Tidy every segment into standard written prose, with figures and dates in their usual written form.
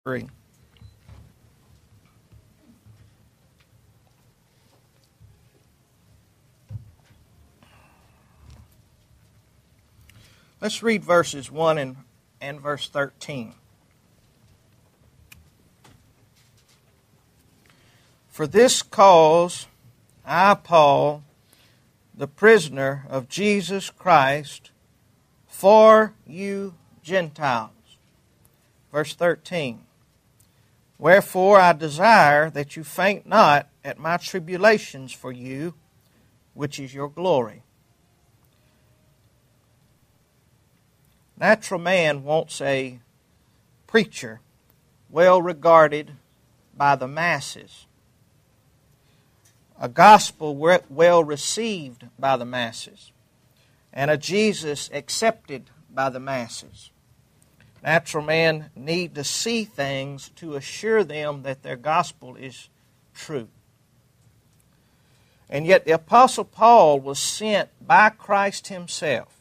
3. Let's read verses 1 and verse 13. For this cause I, Paul, the prisoner of Jesus Christ, for you Gentiles. Verse 13. Wherefore I desire that you faint not at my tribulations for you, which is your glory. Natural man wants a preacher well regarded by the masses, a gospel well received by the masses, and a Jesus accepted by the masses. Natural man need to see things to assure them that their gospel is true. And yet the Apostle Paul was sent by Christ himself.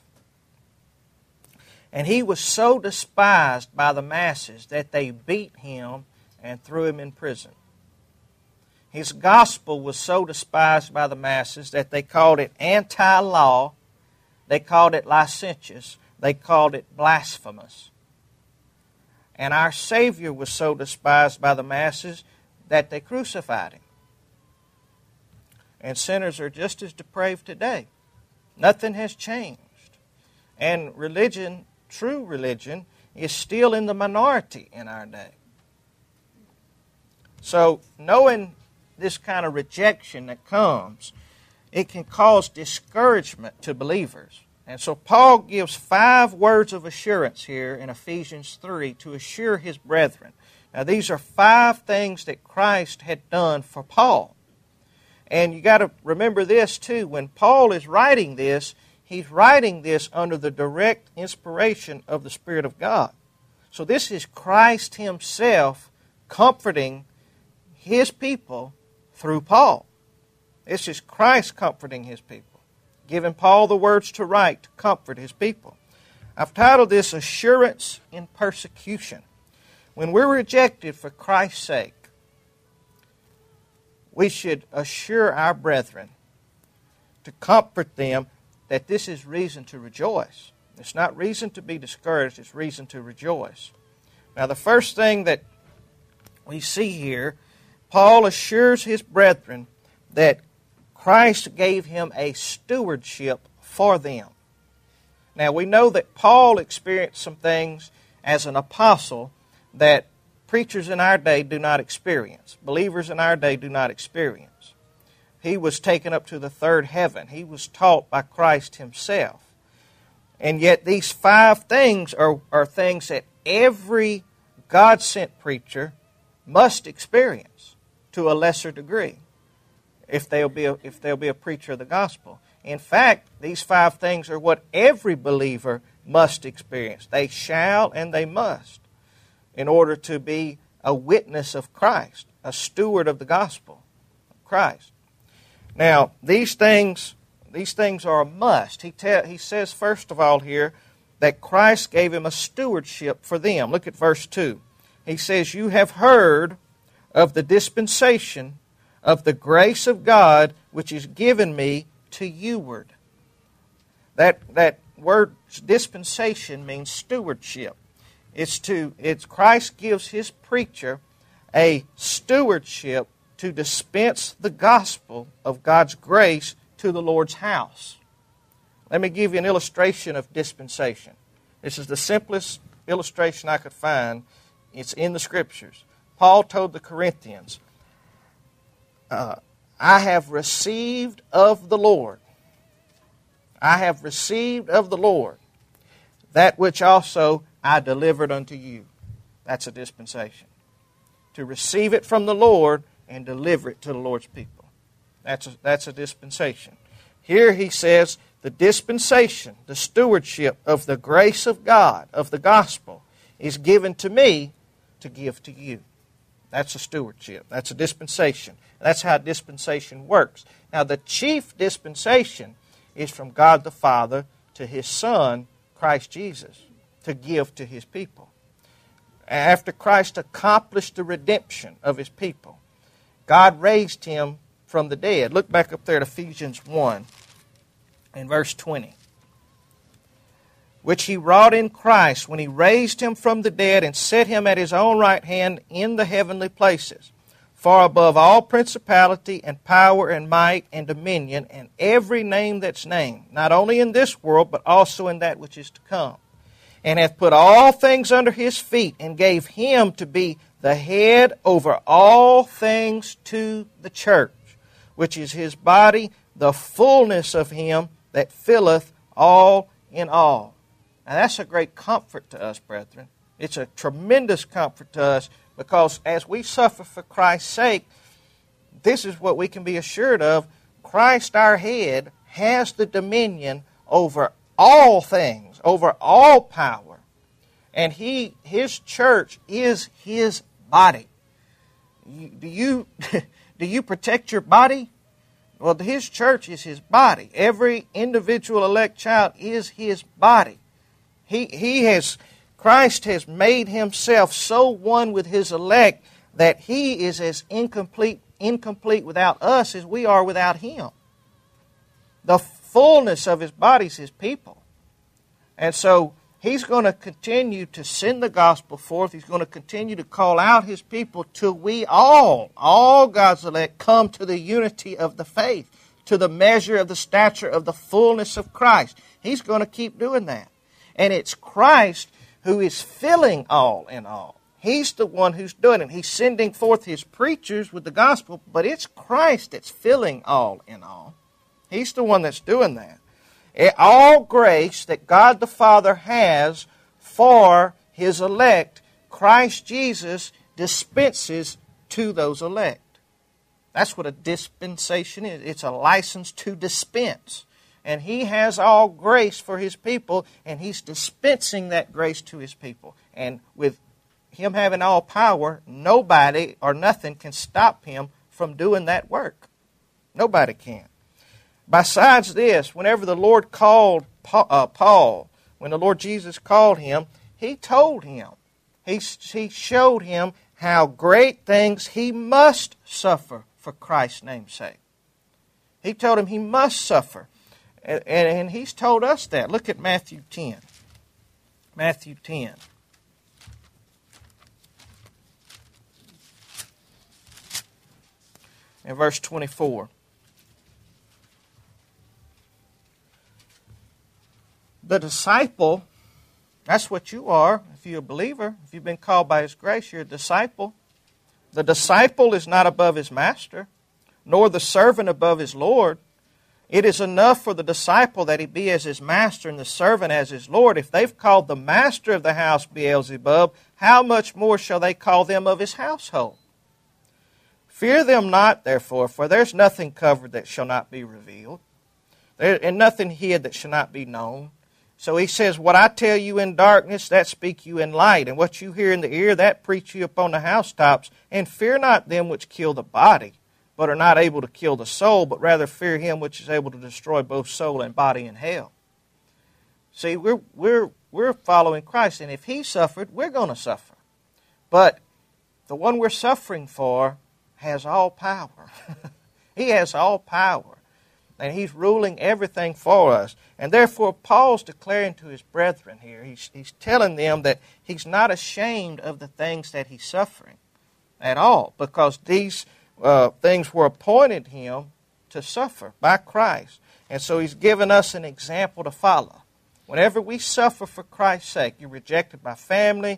And he was so despised by the masses that they beat him and threw him in prison. His gospel was so despised by the masses that they called it anti-law, they called it licentious, they called it blasphemous. And our Savior was so despised by the masses that they crucified him. And sinners are just as depraved today. Nothing has changed. And religion, true religion, is still in the minority in our day. So, knowing this kind of rejection that comes, it can cause discouragement to believers. And so Paul gives 5 words of assurance here in Ephesians 3 to assure his brethren. Now these are 5 things that Christ had done for Paul. And you got to remember this too, when Paul is writing this, he's writing this under the direct inspiration of the Spirit of God. So this is Christ himself comforting his people through Paul. This is Christ comforting his people, giving Paul the words to write to comfort his people. I've titled this Assurance in Persecution. When we're rejected for Christ's sake, we should assure our brethren, to comfort them, that this is reason to rejoice. It's not reason to be discouraged, it's reason to rejoice. Now the first thing that we see here, Paul assures his brethren that Christ gave him a stewardship for them. Now we know that Paul experienced some things as an apostle that preachers in our day do not experience. Believers in our day do not experience. He was taken up to the third heaven. He was taught by Christ himself. And yet these 5 things are things that every God-sent preacher must experience to a lesser degree if they'll be a preacher of the gospel. In fact, these 5 things are what every believer must experience. They shall and they must in order to be a witness of Christ, a steward of the gospel of Christ. Now, these things are a must. He says, first of all here, that Christ gave him a stewardship for them. Look at verse 2. He says, you have heard of the dispensation of the grace of God which is given me to youward. That word dispensation means stewardship. It's Christ gives his preacher a stewardship to dispense the gospel of God's grace to the Lord's house. Let me give you an illustration of dispensation. This is the simplest illustration I could find. It's in the Scriptures. Paul told the Corinthians, I have received of the Lord. I have received of the Lord that which also I delivered unto you. That's a dispensation. To receive it from the Lord and deliver it to the Lord's people. That's a dispensation. Here he says the dispensation, the stewardship of the grace of God, of the gospel, is given to me to give to you. That's a stewardship. That's a dispensation. That's how dispensation works. Now, the chief dispensation is from God the Father to His Son, Christ Jesus, to give to His people. after Christ accomplished the redemption of his people, God raised him from the dead. Look back up there at Ephesians 1 and verse 20. Which he wrought in Christ when he raised him from the dead and set him at his own right hand in the heavenly places, far above all principality and power and might and dominion and every name that's named, not only in this world, but also in that which is to come. And hath put all things under his feet, and gave him to be the head over all things to the church, which is his body, the fullness of him that filleth all in all. Now that's a great comfort to us, brethren. It's a tremendous comfort to us, because as we suffer for Christ's sake, this is what we can be assured of. Christ, our head, has the dominion over all things, over all power. And his church is his body. Do you protect your body? Well, his church is his body. Every individual elect child is his body. Christ has made himself so one with his elect that he is as incomplete without us as we are without him. The fullness of his body is his people. And so he's going to continue to send the gospel forth. He's going to continue to call out his people till we all God's elect, come to the unity of the faith, to the measure of the stature of the fullness of Christ. He's going to keep doing that. And it's Christ who is filling all in all. He's the one who's doing it. He's sending forth his preachers with the gospel, but it's Christ that's filling all in all. He's the one that's doing that. All grace that God the Father has for his elect, Christ Jesus dispenses to those elect. That's what a dispensation is. It's a license to dispense. And he has all grace for his people, and he's dispensing that grace to his people. And with him having all power, nobody or nothing can stop him from doing that work. Nobody can. Besides this, whenever the Lord called Paul, when the Lord Jesus called him, he told him, he showed him how great things he must suffer for Christ's name's sake. He told him he must suffer. And he's told us that. Look at Matthew 10. Matthew 10. And verse 24. The disciple, that's what you are if you're a believer. If you've been called by his grace, you're a disciple. The disciple is not above his master, nor the servant above his Lord. It is enough for the disciple that he be as his master and the servant as his Lord. If they've called the master of the house Beelzebub, how much more shall they call them of his household? Fear them not, therefore, for there's nothing covered that shall not be revealed, and nothing hid that shall not be known. So he says, what I tell you in darkness, that speak you in light. And what you hear in the ear, that preach you upon the housetops. And fear not them which kill the body, but are not able to kill the soul, but rather fear him which is able to destroy both soul and body in hell. See, we're following Christ, and if he suffered, we're going to suffer. But the one we're suffering for has all power. He has all power. And he's ruling everything for us. And therefore, Paul's declaring to his brethren here, he's telling them that he's not ashamed of the things that he's suffering at all, because these things were appointed him to suffer by Christ. And so he's given us an example to follow. Whenever we suffer for Christ's sake, you're rejected by family,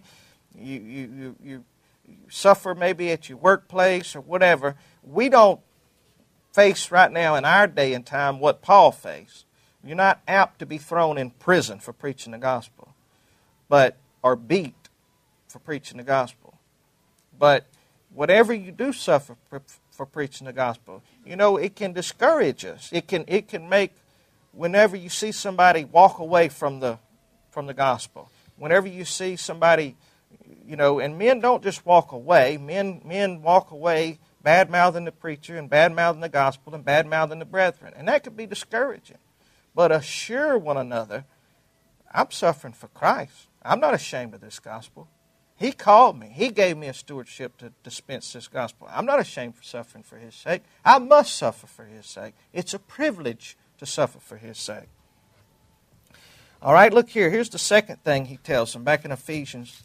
you suffer maybe at your workplace or whatever, we don't face right now in our day and time what Paul faced. You're not apt to be thrown in prison for preaching the gospel, or beat for preaching the gospel. But whatever you do suffer for preaching the gospel, it can discourage us. It can make, whenever you see somebody walk away from the gospel, whenever you see somebody, and men don't just walk away. Men walk away bad-mouthing the preacher and bad-mouthing the gospel and bad-mouthing the brethren. And that could be discouraging. But assure one another, I'm suffering for Christ. I'm not ashamed of this gospel. He called me. He gave me a stewardship to dispense this gospel. I'm not ashamed for suffering for His sake. I must suffer for His sake. It's a privilege to suffer for His sake. All right, look here. Here's the second thing he tells them back in Ephesians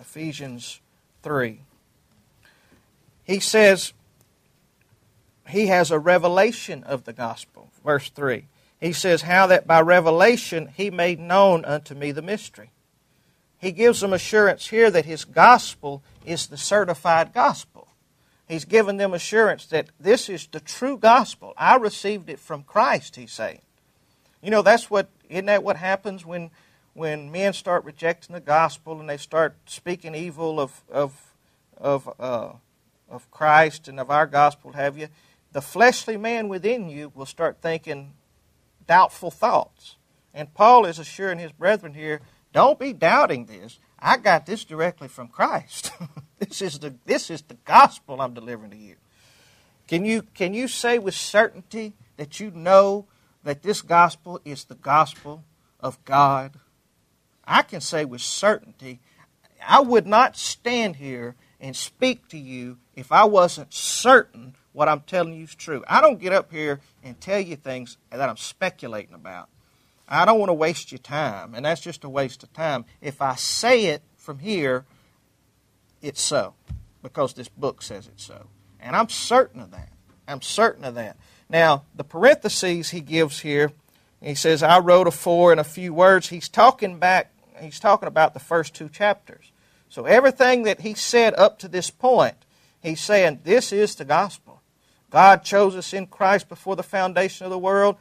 3. He says he has a revelation of the gospel. Verse 3. He says, how that by revelation He made known unto me the mystery. He gives them assurance here that His gospel is the certified gospel. He's given them assurance that this is the true gospel. I received it from Christ, he's saying. You know, isn't that what happens when men start rejecting the gospel and they start speaking evil of Christ and of our gospel, have you? The fleshly man within you will start thinking doubtful thoughts. And Paul is assuring his brethren here, don't be doubting this. I got this directly from Christ. This is the gospel I'm delivering to you. Can you say with certainty that you know that this gospel is the gospel of God? I can say with certainty, I would not stand here and speak to you if I wasn't certain what I'm telling you is true. I don't get up here and tell you things that I'm speculating about. I don't want to waste your time, and that's just a waste of time. If I say it from here, it's so, because this book says it's so. And I'm certain of that. I'm certain of that. Now, the parentheses he gives here, he says, I wrote afore in a few words. He's talking about the first 2 chapters. So everything that he said up to this point, he's saying this is the gospel. God chose us in Christ before the foundation of the world.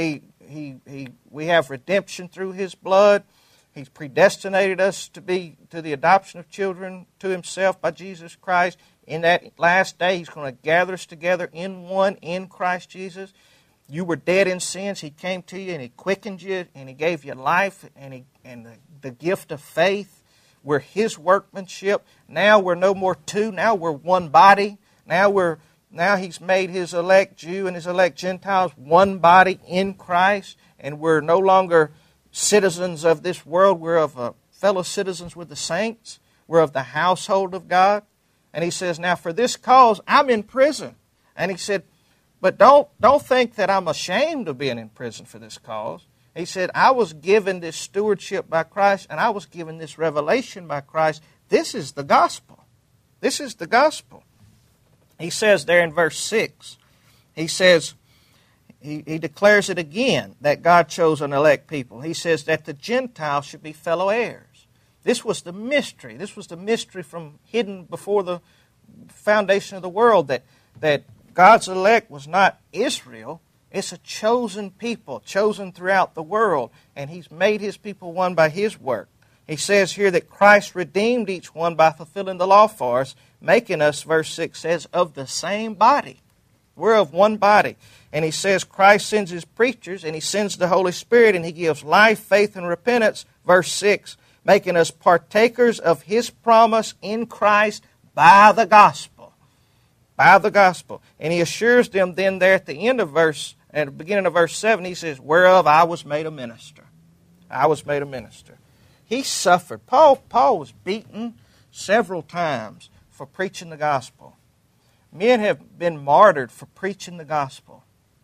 We have redemption through His blood. He's predestinated us to the adoption of children to Himself by Jesus Christ. In that last day, He's going to gather us together in one in Christ Jesus. You were dead in sins. He came to you and He quickened you and He gave you life and the gift of faith. We're His workmanship. Now we're no more two. Now we're one body. Now He's made His elect Jew and His elect Gentiles one body in Christ. And we're no longer citizens of this world. We're fellow citizens with the saints. We're of the household of God. And he says, now for this cause, I'm in prison. And he said, but don't think that I'm ashamed of being in prison for this cause. He said, I was given this stewardship by Christ, and I was given this revelation by Christ. This is the gospel. This is the gospel. He says there in verse 6, he says, he declares it again, that God chose an elect people. He says that the Gentiles should be fellow heirs. This was the mystery. This was the mystery from hidden before the foundation of the world, that God's elect was not Israel. It's a chosen people, chosen throughout the world, and He's made His people one by His work. He says here that Christ redeemed each one by fulfilling the law for us, making us, verse 6 says, of the same body. We're of one body. And he says Christ sends His preachers, and He sends the Holy Spirit, and He gives life, faith, and repentance, verse 6, making us partakers of His promise in Christ by the gospel. By the gospel. And he assures them then there at the beginning of verse 7, he says, whereof I was made a minister. I was made a minister. He suffered. Paul was beaten several times for preaching the gospel. Men have been martyred for preaching the gospel.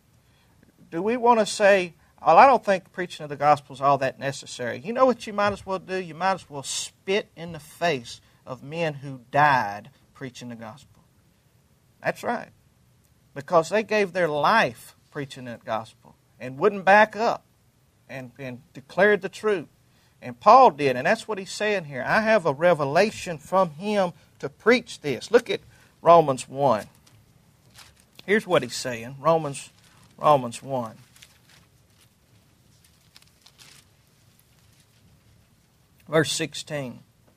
Do we want to say, well, I don't think preaching of the gospel is all that necessary? You know what you might as well do? You might as well spit in the face of men who died preaching the gospel. That's right. Because they gave their life preaching that gospel and wouldn't back up and declared the truth. And Paul did, and that's what he's saying here. I have a revelation from Him to preach this. Look at Romans 1. Here's what he's saying. Romans 1. Verse 16.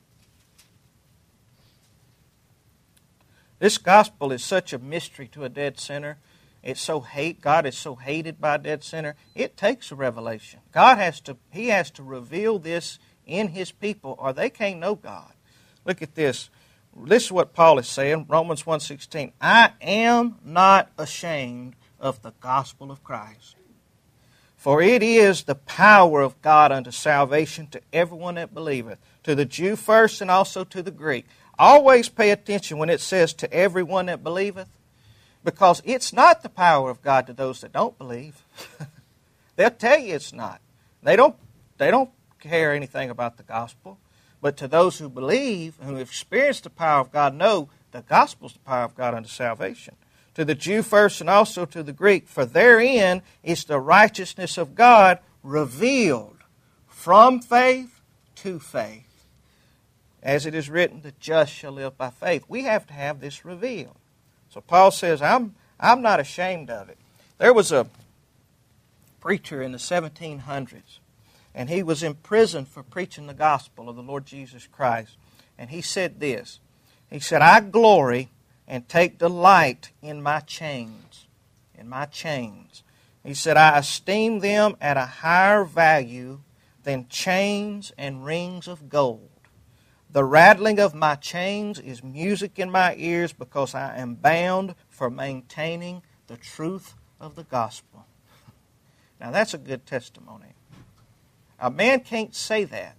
This gospel is such a mystery to a dead sinner. God is so hated by a dead sinner. It takes a revelation. He has to reveal this in His people, or they can't know God. Look at this. This is what Paul is saying, Romans 1:16. I am not ashamed of the gospel of Christ, for it is the power of God unto salvation to everyone that believeth, To the Jew first and also to the Greek. Always pay attention when it says to everyone that believeth, because it's not the power of God to those that don't believe. They'll tell you it's not. They don't care anything about the gospel. But to those who believe, who have experienced the power of God, know the gospel is the power of God unto salvation. To the Jew first and also to the Greek, for therein is the righteousness of God revealed from faith to faith. As it is written, the just shall live by faith. We have to have this revealed. So Paul says, I'm not ashamed of it. There was a preacher in the 1700s, and he was in prison for preaching the gospel of the Lord Jesus Christ. And he said this. He said, I glory and take delight in my chains. In my chains. He said, I esteem them at a higher value than chains and rings of gold. The rattling of my chains is music in my ears because I am bound for maintaining the truth of the gospel. Now that's a good testimony. A man can't say that.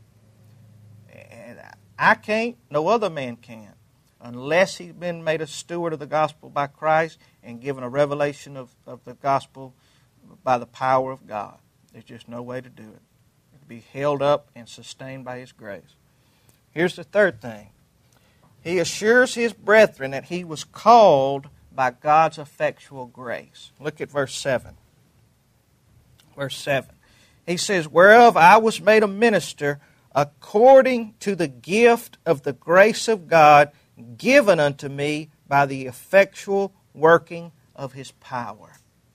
And I can't, no other man can, unless he's been made a steward of the gospel by Christ and given a revelation of the gospel by the power of God. There's just no way to do it. To be held up and sustained by His grace. Here's the third thing. He assures his brethren that he was called by God's effectual grace. Look at verse 7. Verse 7. He says, whereof I was made a minister according to the gift of the grace of God given unto me by the effectual working of His power.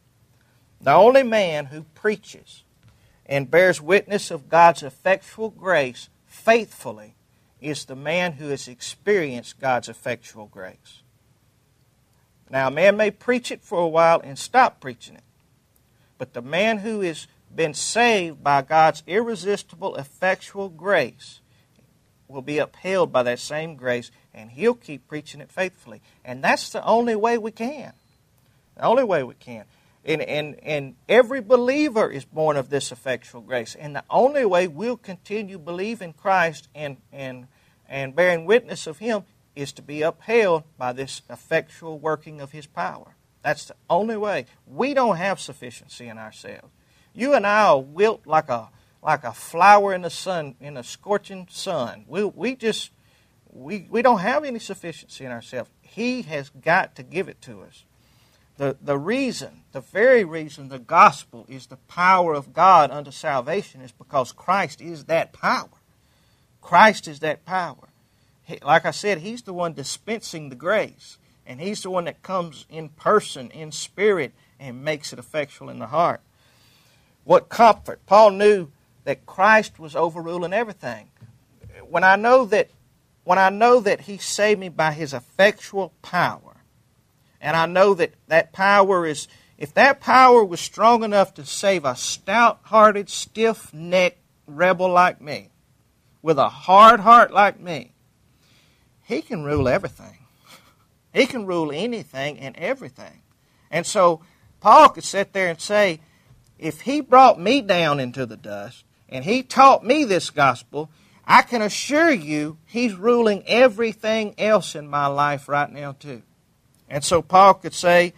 The only man who preaches and bears witness of God's effectual grace faithfully is the man who has experienced God's effectual grace. Now, a man may preach it for a while and stop preaching it. But the man who has been saved by God's irresistible, effectual grace will be upheld by that same grace, and he'll keep preaching it faithfully. And that's the only way we can. The only way we can. And every believer is born of this effectual grace. And the only way we'll continue believing Christ and bearing witness of Him is to be upheld by this effectual working of His power. That's the only way. We don't have sufficiency in ourselves. You and I are wilt like a flower in the sun, in a scorching sun. We don't have any sufficiency in ourselves. He has got to give it to us. The very reason the gospel is the power of God unto salvation is because Christ is that power. Christ is that power. Like I said, He's the one dispensing the grace. And He's the one that comes in person, in spirit, and makes it effectual in the heart. What comfort. Paul knew that Christ was overruling everything. When I know that He saved me by His effectual power, and I know that power is, if that power was strong enough to save a stout-hearted, stiff-necked rebel like me, with a hard heart like me, He can rule everything. He can rule anything and everything. And so Paul could sit there and say, if He brought me down into the dust, and He taught me this gospel, I can assure you He's ruling everything else in my life right now too. And so Paul could say,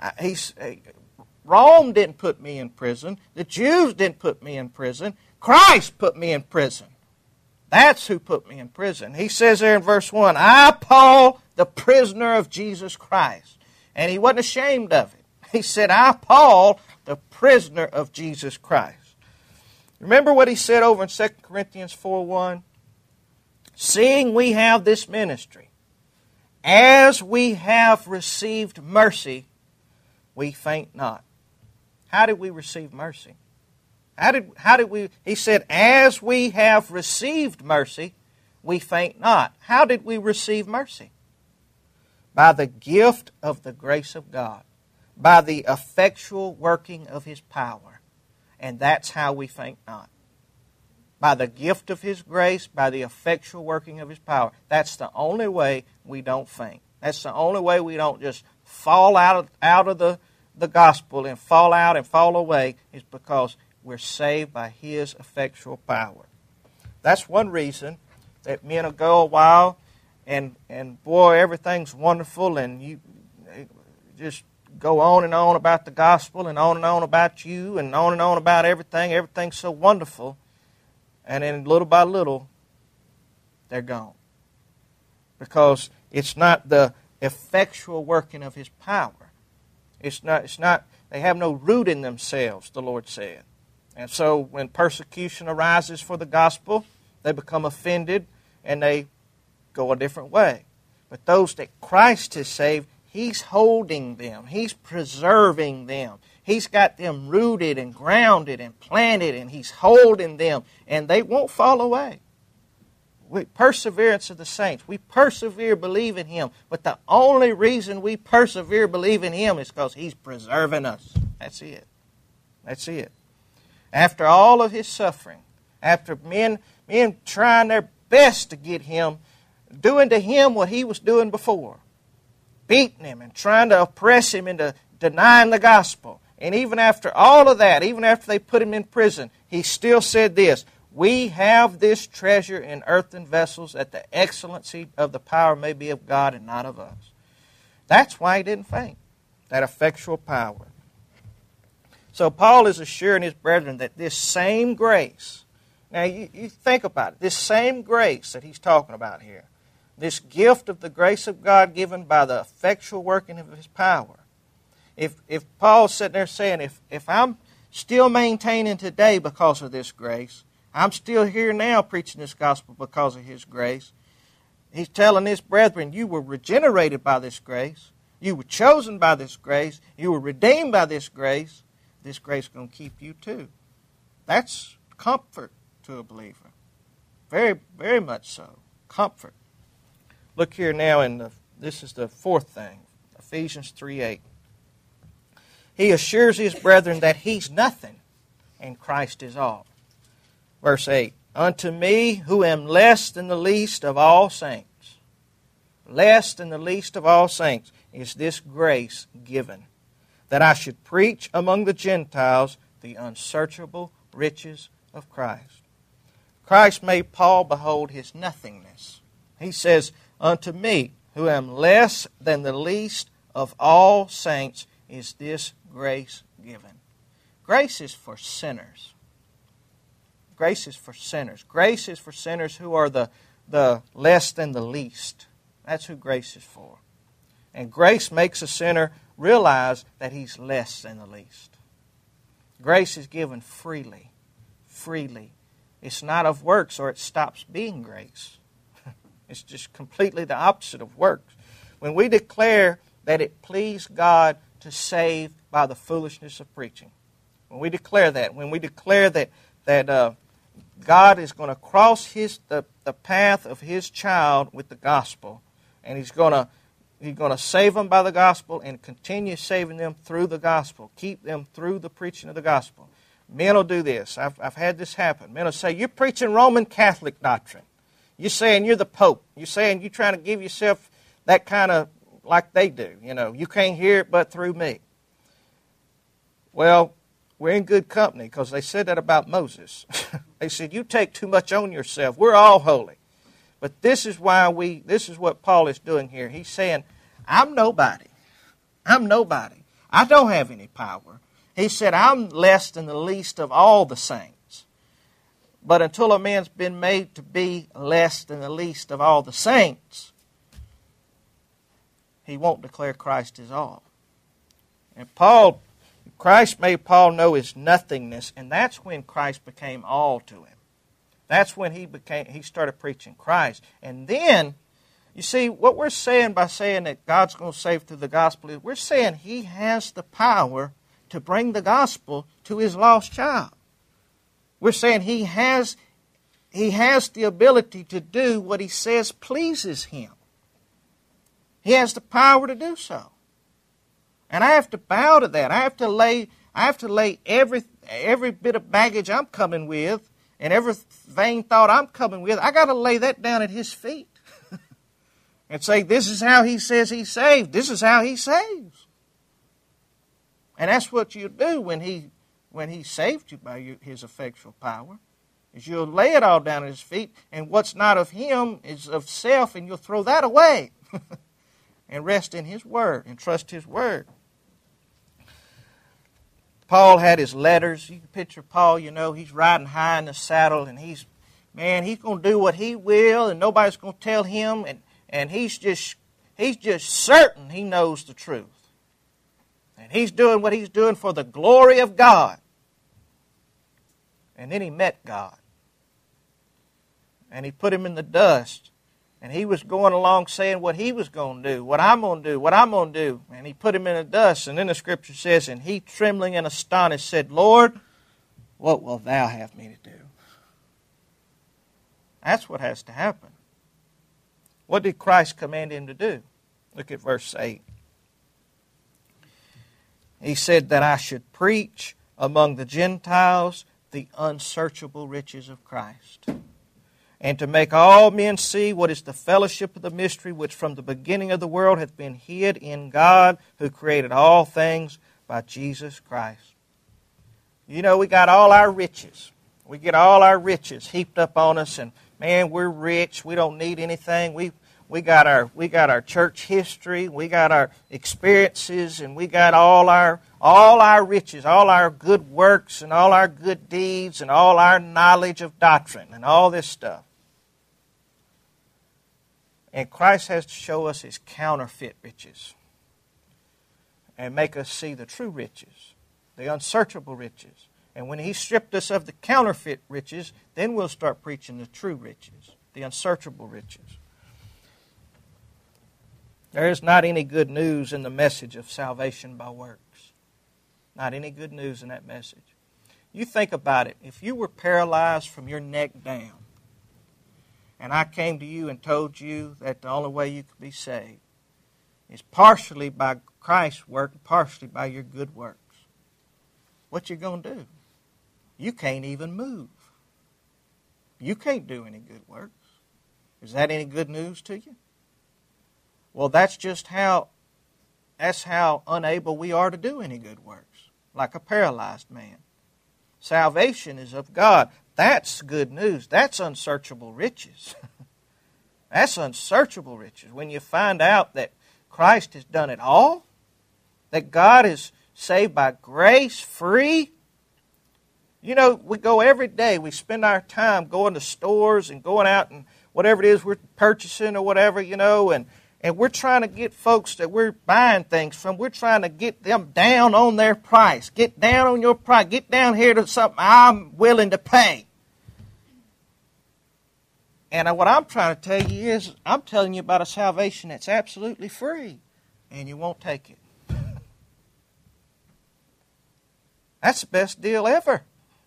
Rome didn't put me in prison. The Jews didn't put me in prison. Christ put me in prison. That's who put me in prison. He says there in verse 1, I, Paul, the prisoner of Jesus Christ. And he wasn't ashamed of it. He said, I, Paul, the prisoner of Jesus Christ. Remember what he said over in 2 Corinthians 4:1? Seeing we have this ministry, as we have received mercy, we faint not. How did we receive mercy? How did we? He said, as we have received mercy, we faint not. How did we receive mercy? By the gift of the grace of God, by the effectual working of His power. And that's how we faint not. By the gift of His grace, by the effectual working of His power. That's the only way we don't faint. That's the only way we don't just fall out of the gospel and fall out and fall away, is because we're saved by His effectual power. That's one reason that men will go a while and boy, everything's wonderful, and you just go on and on about the gospel and on about you and on about everything. Everything's so wonderful. And then little by little, they're gone. Because it's not the effectual working of His power. It's not, they have no root in themselves, the Lord said. And so when persecution arises for the gospel, they become offended and they go a different way. But those that Christ has saved, He's holding them. He's preserving them. He's got them rooted and grounded and planted, and He's holding them, and they won't fall away. Perseverance of the saints. We persevere believing Him, but the only reason we persevere believing Him is because He's preserving us. That's it. That's it. After all of His suffering, after men trying their best to get Him, doing to Him what He was doing before, beating Him and trying to oppress Him into denying the gospel. And even after all of that, even after they put Him in prison, He still said this, "We have this treasure in earthen vessels, that the excellency of the power may be of God and not of us." That's why He didn't faint, that effectual power. So Paul is assuring his brethren that this same grace, now you think about it, this same grace that he's talking about here, this gift of the grace of God given by the effectual working of His power. If Paul's sitting there saying, if I'm still maintaining today because of this grace, I'm still here now preaching this gospel because of His grace, he's telling his brethren, you were regenerated by this grace, you were chosen by this grace, you were redeemed by this grace is going to keep you too. That's comfort to a believer. Very, very much so. Comfort. Look here now, this is the fourth thing, Ephesians 3:8. He assures his brethren that he's nothing and Christ is all. Verse 8, "Unto me, who am less than the least of all saints," less than the least of all saints, "is this grace given, that I should preach among the Gentiles the unsearchable riches of Christ." Christ made Paul behold his nothingness. He says, "Unto me, who am less than the least of all saints, is this grace given." Grace is for sinners. Grace is for sinners. Grace is for sinners who are the less than the least. That's who grace is for. And grace makes a sinner realize that he's less than the least. Grace is given freely. Freely. It's not of works, or it stops being grace. It's just completely the opposite of works. When we declare that it pleased God to save by the foolishness of preaching, when we declare that God is going to cross the path of His child with the gospel, and He's going to save them by the gospel and continue saving them through the gospel, keep them through the preaching of the gospel. Men will do this. I've had this happen. Men will say, "You're preaching Roman Catholic doctrine. You're saying you're the Pope. You're saying you're trying to give yourself that kind of, like they do. You can't hear it but through me." Well, we're in good company, because they said that about Moses. They said, "You take too much on yourself. We're all holy." But this is what Paul is doing here. He's saying, I'm nobody. I'm nobody. I don't have any power. He said, I'm less than the least of all the saints. But until a man's been made to be less than the least of all the saints, he won't declare Christ is all. And Christ made Paul know his nothingness, and that's when Christ became all to him. That's when he started preaching Christ. And then, you see, what we're saying by saying that God's going to save through the gospel is we're saying He has the power to bring the gospel to His lost child. We're saying He has the ability to do what He says pleases Him. He has the power to do so. And I have to bow to that. I have to lay every bit of baggage I'm coming with, and every vain thought I'm coming with, I got to lay that down at His feet. And say, this is how He says He saved. This is how He saves. And that's what you do when He saved you by His effectual power. is you'll lay it all down at His feet, and what's not of Him is of self, and you'll throw that away and rest in His Word and trust His Word. Paul had his letters. You can picture Paul, he's riding high in the saddle, and he's going to do what he will, and nobody's going to tell him, and he's just certain he knows the truth. And he's doing what he's doing for the glory of God. And then he met God. And He put him in the dust. And he was going along saying what he was going to do, what I'm going to do, what I'm going to do. And He put him in the dust. And then the Scripture says, and he, trembling and astonished, said, Lord, what wilt Thou have me to do? That's what has to happen. What did Christ command him to do? Look at verse 8. He said that I should preach among the Gentiles the unsearchable riches of Christ, and to make all men see what is the fellowship of the mystery which from the beginning of the world hath been hid in God, who created all things by Jesus Christ. We got all our riches. We get all our riches heaped up on us, and man, we're rich. We don't need anything. We got our church history. We got our experiences, and we got all our riches, all our good works, and all our good deeds, and all our knowledge of doctrine, and all this stuff. And Christ has to show us His counterfeit riches and make us see the true riches, the unsearchable riches. And when He stripped us of the counterfeit riches, then we'll start preaching the true riches, the unsearchable riches. There is not any good news in the message of salvation by works. Not any good news in that message. You think about it. If you were paralyzed from your neck down, and I came to you and told you that the only way you could be saved is partially by Christ's work and partially by your good works, what you going to do? You can't even move. You can't do any good works. Is that any good news to you? Well, that's how unable we are to do any good works, like a paralyzed man. Salvation is of God. That's good news. That's unsearchable riches. That's unsearchable riches. When you find out that Christ has done it all, that God is saved by grace, free. We go every day. We spend our time going to stores and going out and whatever it is we're purchasing or whatever, and we're trying to get folks that we're buying things from, we're trying to get them down on their price. Get down on your price. Get down here to something I'm willing to pay. And what I'm trying to tell you is, I'm telling you about a salvation that's absolutely free, and you won't take it. That's the best deal ever.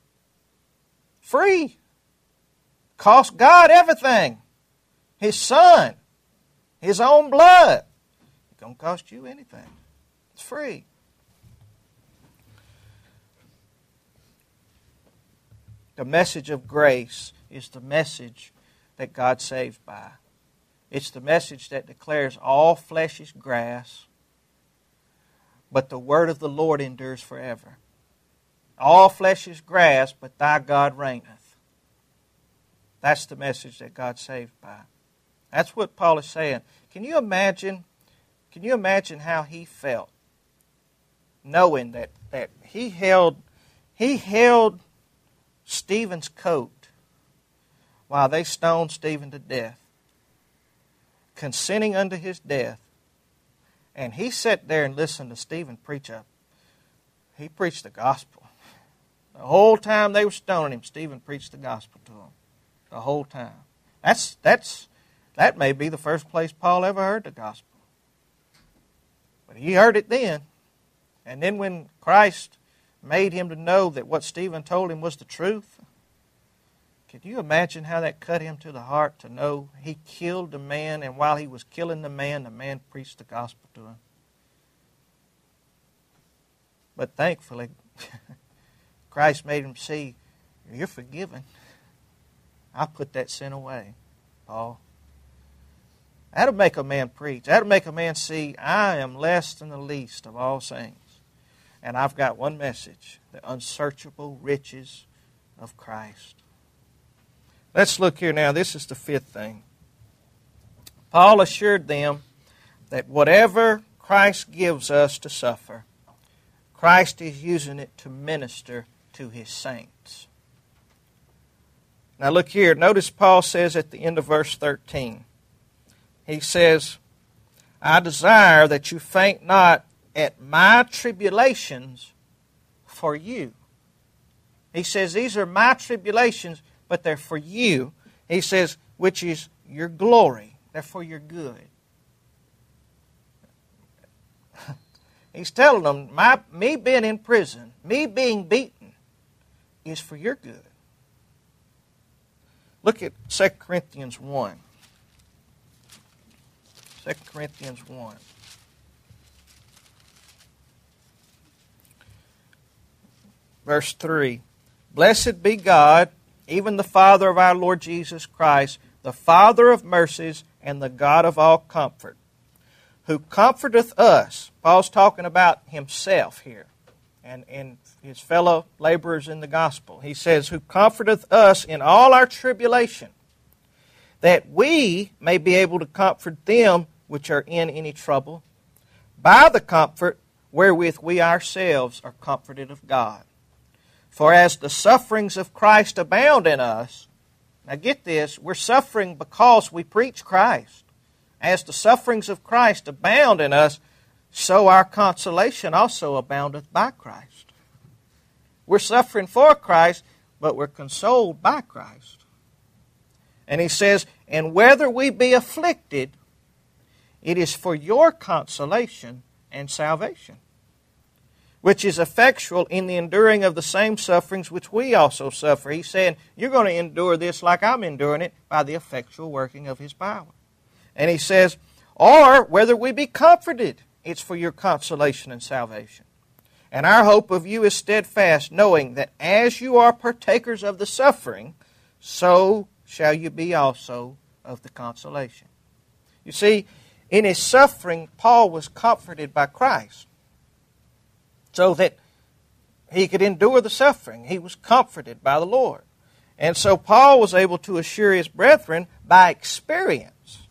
Free. Cost God everything. His Son. His own blood. It don't cost you anything. It's free. The message of grace is the message that God saves by. It's the message that declares all flesh is grass, but the word of the Lord endures forever. All flesh is grass, but thy God reigneth. That's the message that God saved by. That's what Paul is saying. Can you imagine how he felt knowing that he held Stephen's coat while they stoned Stephen to death, consenting unto his death, and he sat there and listened to Stephen preach up. He preached the gospel. The whole time they were stoning him, Stephen preached the gospel to them. The whole time. That may be the first place Paul ever heard the gospel. But he heard it then. And then when Christ made him to know that what Stephen told him was the truth, can you imagine how that cut him to the heart to know he killed the man, and while he was killing the man preached the gospel to him? But thankfully, Christ made him see, you're forgiven. I put that sin away, Paul. That'll make a man preach. That'll make a man see, I am less than the least of all saints. And I've got one message, the unsearchable riches of Christ. Let's look here now. This is the fifth thing. Paul assured them that whatever Christ gives us to suffer, Christ is using it to minister to His saints. Now look here. Notice Paul says at the end of verse 13. He says, I desire that you faint not at my tribulations for you. He says, these are my tribulations, but they're for you. He says, which is your glory. They're for your good. He's telling them, me being in prison, me being beaten, is for your good. Look at 2 Corinthians 1. 2 Corinthians 1. Verse 3. Blessed be God, even the Father of our Lord Jesus Christ, the Father of mercies and the God of all comfort, who comforteth us. Paul's talking about himself here and his fellow laborers in the gospel. He says, who comforteth us in all our tribulation, that we may be able to comfort them which are in any trouble, by the comfort wherewith we ourselves are comforted of God. For as the sufferings of Christ abound in us, now get this, we're suffering because we preach Christ. As the sufferings of Christ abound in us, so our consolation also aboundeth by Christ. We're suffering for Christ, but we're consoled by Christ. And he says, and whether we be afflicted, it is for your consolation and salvation, which is effectual in the enduring of the same sufferings which we also suffer. He's saying, you're going to endure this like I'm enduring it by the effectual working of His power. And he says, or whether we be comforted, it's for your consolation and salvation. And our hope of you is steadfast, knowing that as you are partakers of the suffering, so shall you be also of the consolation. You see, in his suffering, Paul was comforted by Christ, so that he could endure the suffering. He was comforted by the Lord. And so Paul was able to assure his brethren by experience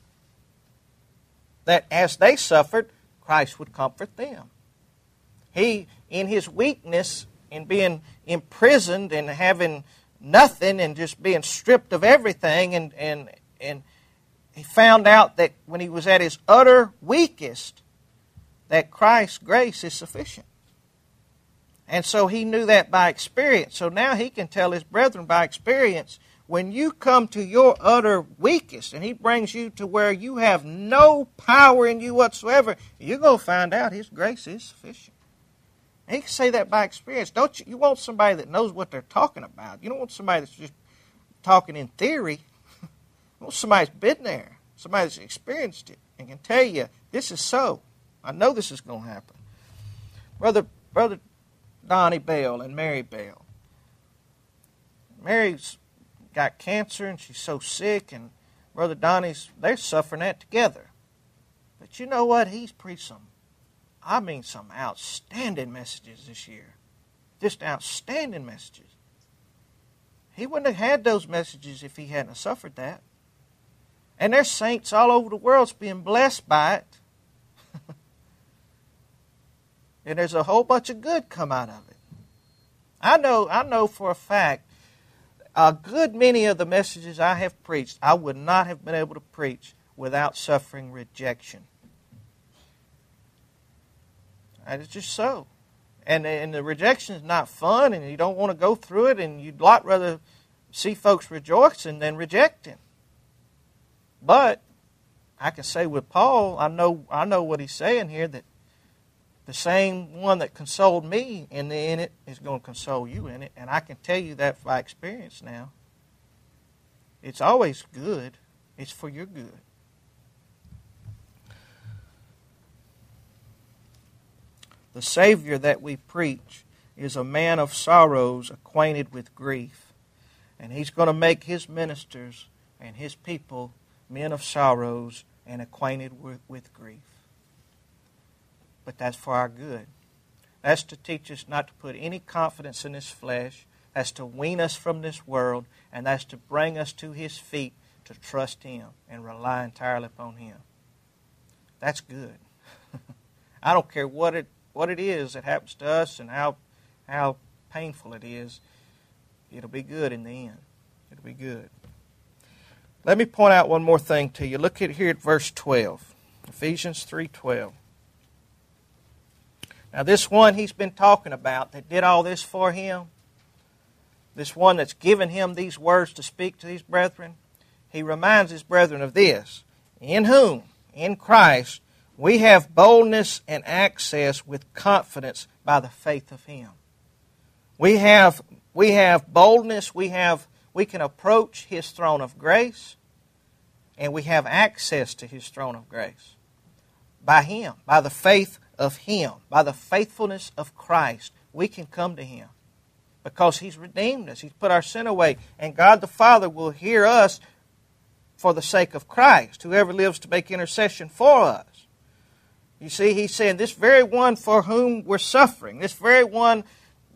that as they suffered, Christ would comfort them. He, in his weakness, in being imprisoned and having nothing and just being stripped of everything, and he found out that when he was at his utter weakest, that Christ's grace is sufficient. And so he knew that by experience. So now he can tell his brethren by experience, when you come to your utter weakest and he brings you to where you have no power in you whatsoever, you're going to find out his grace is sufficient. And he can say that by experience. Don't you? You want somebody that knows what they're talking about. You don't want somebody that's just talking in theory. You want somebody that's been there, somebody that's experienced it and can tell you, this is so. I know this is going to happen. Brother Donnie Bell and Mary Bell. Mary's got cancer and she's so sick, and Brother Donnie's, they're suffering that together. But you know what? He's preached some outstanding messages this year. Just outstanding messages. He wouldn't have had those messages if he hadn't suffered that. And there's saints all over the world being blessed by it. And there's a whole bunch of good come out of it. I know for a fact, a good many of the messages I have preached, I would not have been able to preach without suffering rejection. And it's just so. And the rejection is not fun, and you don't want to go through it, and you'd a lot rather see folks rejoicing than rejecting. But I can say with Paul, I know what he's saying here, that the same one that consoled me in it is going to console you in it. And I can tell you that by experience now. It's always good. It's for your good. The Savior that we preach is a man of sorrows, acquainted with grief. And He's going to make His ministers and His people men of sorrows and acquainted with grief. But that's for our good. That's to teach us not to put any confidence in this flesh, That's to wean us from this world, and that's to bring us to His feet to trust Him and rely entirely upon Him. That's good. I don't care what it is that happens to us and how painful it is. It'll be good in the end. It'll be good. Let me point out one more thing to you. Look here at verse 12. Ephesians 3:12. Now this one he's been talking about that did all this for him, this one that's given him these words to speak to these brethren, he reminds his brethren of this. In whom, in Christ, we have boldness and access with confidence by the faith of Him. We have boldness, we can approach His throne of grace, and we have access to His throne of grace. By Him, by the faith of Him, by the faithfulness of Christ, we can come to Him. Because He's redeemed us. He's put our sin away. And God the Father will hear us for the sake of Christ, whoever lives to make intercession for us. You see, He's saying, this very one for whom we're suffering, this very one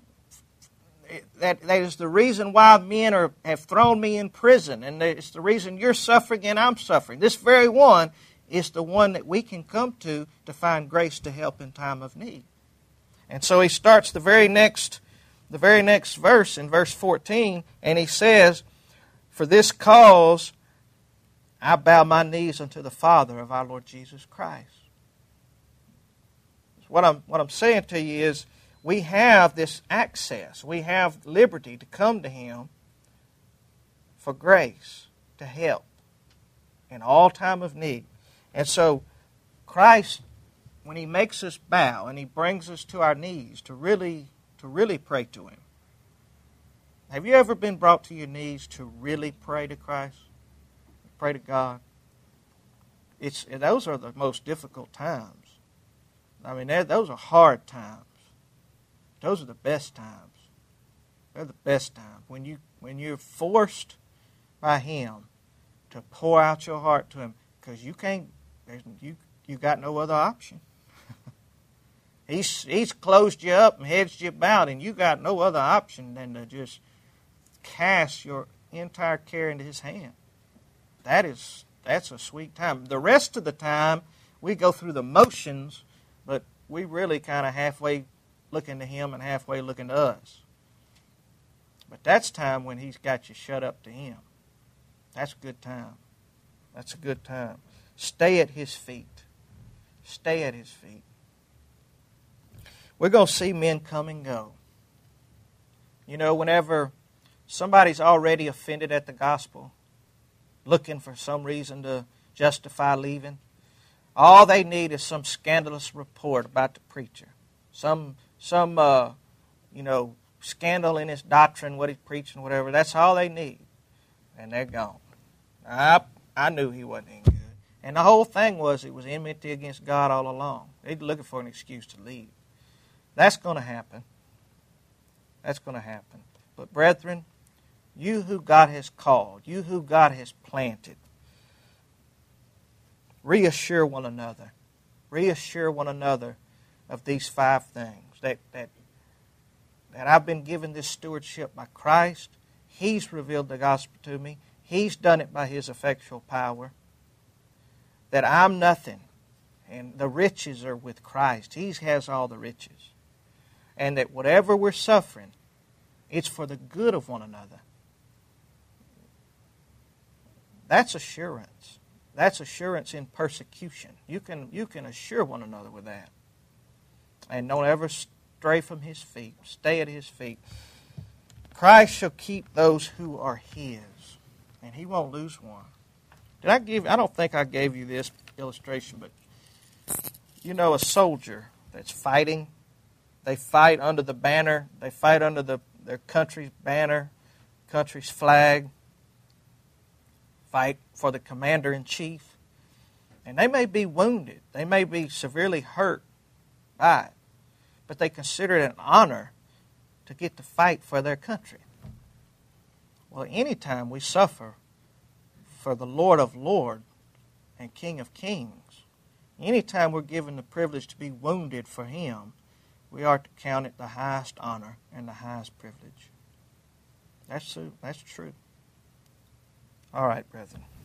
that is the reason why men have thrown me in prison, and it's the reason you're suffering and I'm suffering. This very one is the one that we can come to find grace to help in time of need. And so he starts the very next verse in verse 14, and he says, for this cause I bow my knees unto the Father of our Lord Jesus Christ. What I'm saying to you is we have this access. We have liberty to come to Him for grace, to help in all time of need. And so Christ, when He makes us bow and He brings us to our knees to really pray to Him. Have you ever been brought to your knees to really pray to Christ? Pray to God? Those are the most difficult times. I mean, those are hard times. Those are the best times. They're the best times. When you're forced by Him to pour out your heart to Him, because you got no other option. He's closed you up and hedged you about, and you got no other option than to just cast your entire care into His hand. That's a sweet time. The rest of the time, we go through the motions, but we really kind of halfway looking to Him and halfway looking to us. But that's time when He's got you shut up to Him. That's a good time. That's a good time. Stay at His feet. Stay at His feet. We're going to see men come and go. You know, whenever somebody's already offended at the gospel, looking for some reason to justify leaving, all they need is some scandalous report about the preacher. Some scandal in his doctrine, what he's preaching, whatever. That's all they need. And they're gone. I knew he wasn't any good. And the whole thing was it was enmity against God all along. They're looking for an excuse to leave. That's going to happen. That's going to happen. But brethren, you who God has called, you who God has planted, reassure one another. Reassure one another of these 5 things. That I've been given this stewardship by Christ. He's revealed the gospel to me. He's done it by His effectual power. That I'm nothing. And the riches are with Christ. He has all the riches. And that whatever we're suffering, it's for the good of one another. That's assurance. That's assurance in persecution. You can assure one another with that. And don't ever stray from His feet. Stay at His feet. Christ shall keep those who are His, and He won't lose one. I don't think I gave you this illustration, but you know a soldier that's fighting. They fight under the banner. They fight under their country's banner, country's flag. Fight for the commander-in-chief. And they may be wounded. They may be severely hurt by it. But they consider it an honor to get to fight for their country. Well, anytime we suffer for the Lord of Lords and King of Kings, anytime we're given the privilege to be wounded for Him, we are to count it the highest honor and the highest privilege. That's true. That's true. All right, brethren.